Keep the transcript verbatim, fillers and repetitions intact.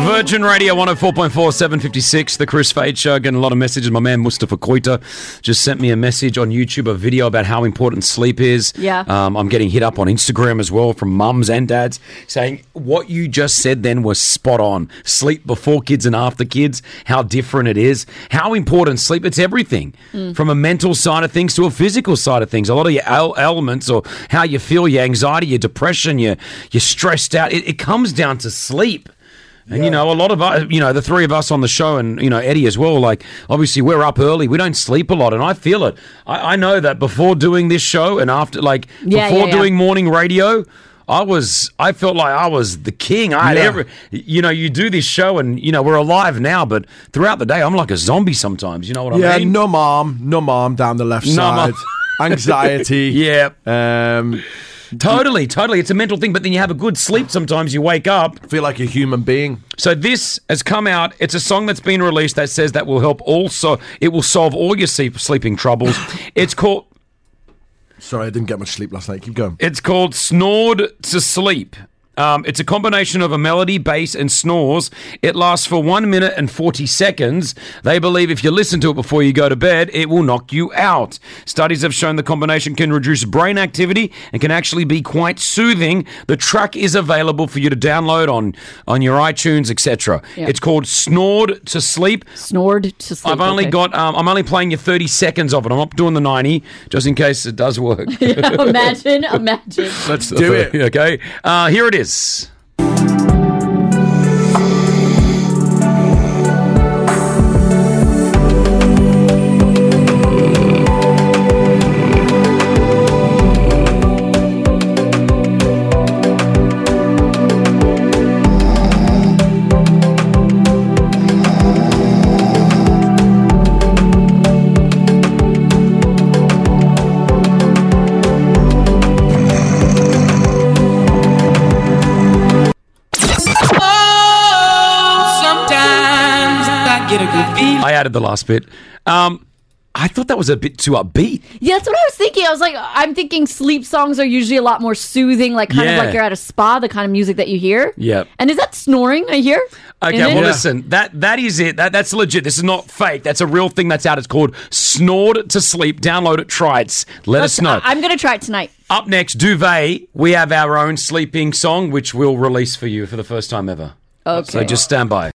Virgin Radio one oh four point four, seven fifty-six, The Chris Fade Show. Getting a lot of messages. My man Mustafa Koita just sent me a message on YouTube, a video about how important sleep is. Yeah. Um, I'm getting hit up on Instagram as well from mums and dads saying what you just said then was spot on. Sleep before kids and after kids, how different it is. How important sleep, it's everything. Mm. From a mental side of things to a physical side of things. A lot of your el- elements or how you feel, your anxiety, your depression, your, you're stressed out, it, it comes down to sleep. And, yeah. you know, a lot of us, you know, the three of us on the show and, you know, Eddie as well, like, obviously we're up early. We don't sleep a lot, and I feel it. I, I know that before doing this show and after, like, yeah, before yeah, yeah. doing morning radio, I was, I felt like I was the king. I had Yeah. every, you know, you do this show and, you know, we're alive now, but throughout the day, I'm like a zombie sometimes. You know what yeah, I mean? no mom, no mom down the left No side. mom. Anxiety. Yeah. Um, Totally, totally. It's a mental thing, but then you have a good sleep sometimes. You wake up. feel like a human being. So this has come out. It's a song that's been released that says that will help also. It will solve all your sleep, sleeping troubles. It's called. Sorry, I didn't get much sleep last night. Keep going. It's called Snored to Sleep. Um, it's a combination of a melody, bass, and snores. It lasts for one minute and forty seconds. They believe if you listen to it before you go to bed, it will knock you out. Studies have shown the combination can reduce brain activity and can actually be quite soothing. The track is available for you to download on, on your iTunes, et cetera. Yeah. It's called Snored to Sleep. Snored to sleep. I've only okay. got. Um, I'm only playing you thirty seconds of it. I'm not doing the ninety, just in case it does work. Yeah, imagine, imagine. Let's do it. Okay. Uh, here it is. I added the last bit. Um, I thought that was a bit too upbeat. Yeah, that's what I was thinking. I was like, I'm thinking sleep songs are usually a lot more soothing, like kind Yeah. of like you're at a spa, the kind of music that you hear. Yep. And is that snoring I hear? Okay, in it? well, Yeah. listen, that that is it. That That's legit. This is not fake. That's a real thing that's out. It's called Snored to Sleep. Download it, try it. Let us know. I- I'm going to try it tonight. Up next, Duvet. We have our own sleeping song, which we'll release for you for the first time ever. Okay. So just stand by.